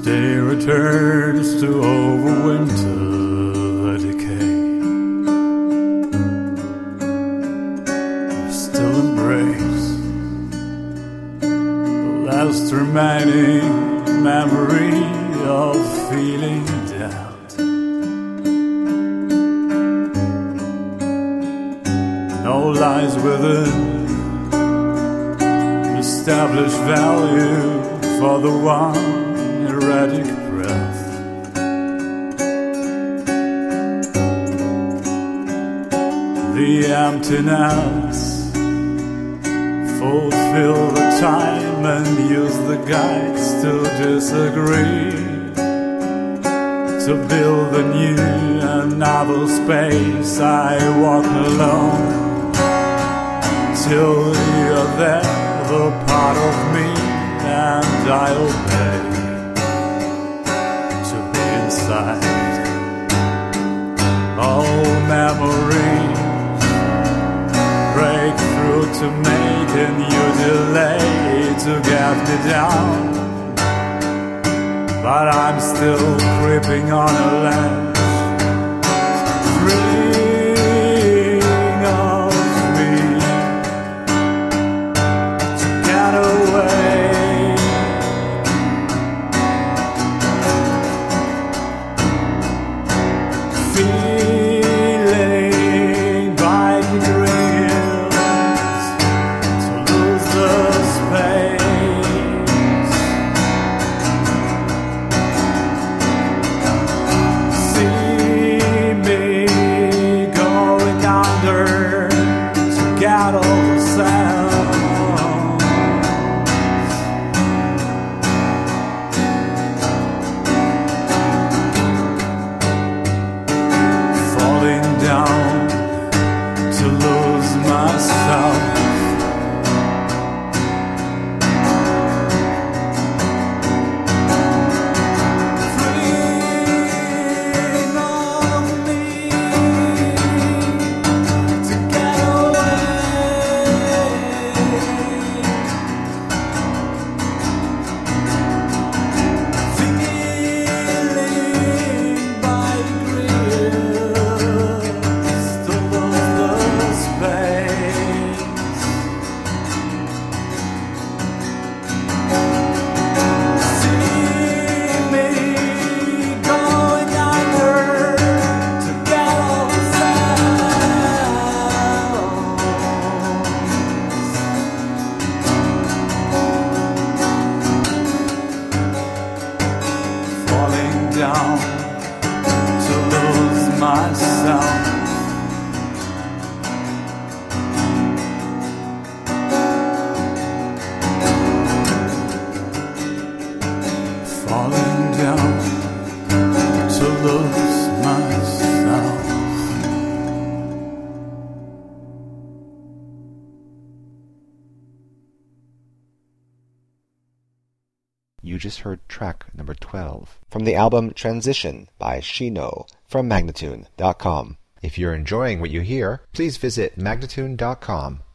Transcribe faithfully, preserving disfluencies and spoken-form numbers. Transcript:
day returns to overwinter the decay. Still embrace the last remaining memory of feeling doubt. No lies within established value for the one erratic breath. The emptiness, fulfill the time and use the guides to disagree, to build a new and novel space. I walk alone till you're there, the part of me, and I obey to be inside. All memories break through to make a new delay to get me down, but I'm still creeping on a ledge, freeing of me to get away. Feeling biting grills to lose the space. See me going under to get all the sounds. Falling down to lose myself. Freeing of me to get away. Feeling by grills to lose the space. See me going under to get all the sounds. Falling down to lose myself. Falling down to lose myself. You just heard track number twelve from the album Transition by Shino from Magnatune dot com. If you're enjoying what you hear, please visit Magnatune dot com